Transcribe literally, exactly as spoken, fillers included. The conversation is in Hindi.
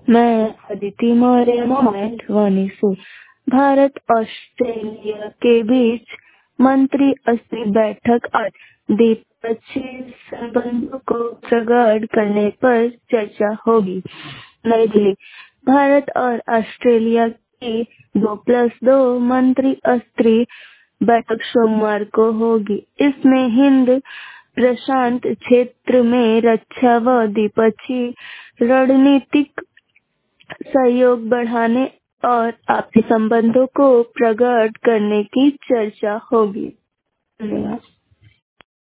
मैं अदिति मौर्य मोमेंट वानी से। भारत ऑस्ट्रेलिया के बीच मंत्री स्तरीय बैठक आज द्विपक्षीय संबंधों को प्रगाढ़ करने पर चर्चा होगी। नई दिल्ली। भारत और ऑस्ट्रेलिया की दो प्लस दो मंत्री स्तरीय बैठक सोमवार को होगी। इसमें हिंद प्रशांत क्षेत्र में रक्षा व द्विपक्षीय रणनीतिक सहयोग बढ़ाने और आपसी संबंधों को प्रगाढ़ करने की चर्चा होगी। धन्यवाद।